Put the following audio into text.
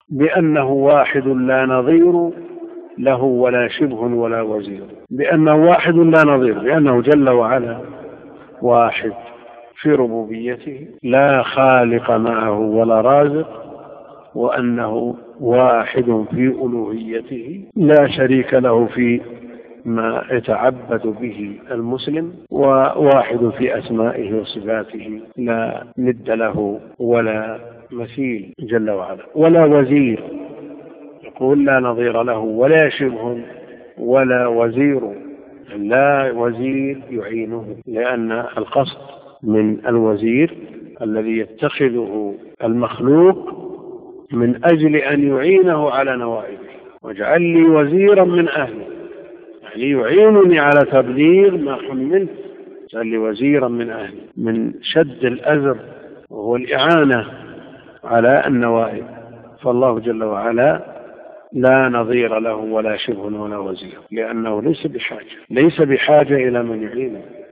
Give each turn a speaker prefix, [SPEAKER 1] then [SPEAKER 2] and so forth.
[SPEAKER 1] بأنه واحد لا نظير له ولا شبه ولا وزير، بأنه واحد لا نظير، بأنه جل وعلا واحد في ربوبيته لا خالق معه ولا رازق، وأنه واحد في ألوهيته لا شريك له في ما يتعبد به المسلم، وواحد في أسمائه وصفاته لا ند له ولا مثيل جل وعلا، ولا وزير، يقول لا نظير له ولا شبه ولا وزير، لا وزير يعينه، لأن القصد من الوزير الذي يتخذه المخلوق من أجل أن يعينه على نوائبه، واجعل لي وزيرا من أهلي، يعني يعينني على تبليغ ما حملت، اجعل لي وزيرا من أهلي، من شد الأزر وهو الإعانة على النوائب. فالله جل وعلا لا نظير له ولا شبه ولا وزير، لأنه ليس بحاجة إلى من يعينه.